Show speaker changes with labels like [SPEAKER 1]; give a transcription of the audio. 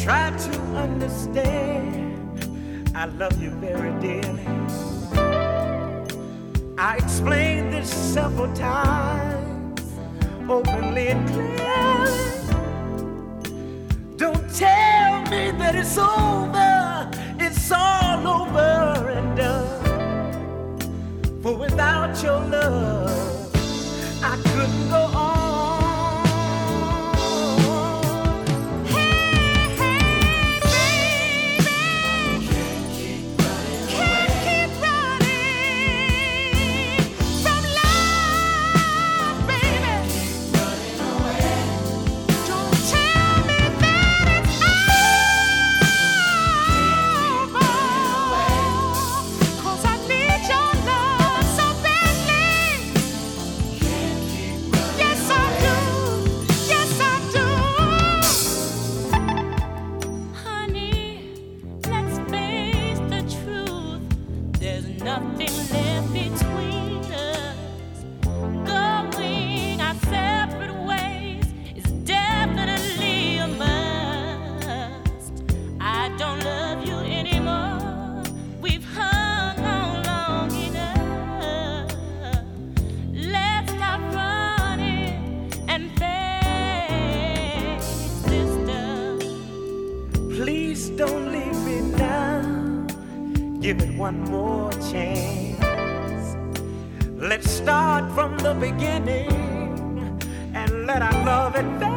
[SPEAKER 1] Try to understand, I love you very dearly. I explained this several times, openly and clearly. Don't tell me that it's over, it's all over and done. For without your love, I couldn't go on. Please don't leave me now. Give it one more chance. Let's start from the beginning and let our love advance.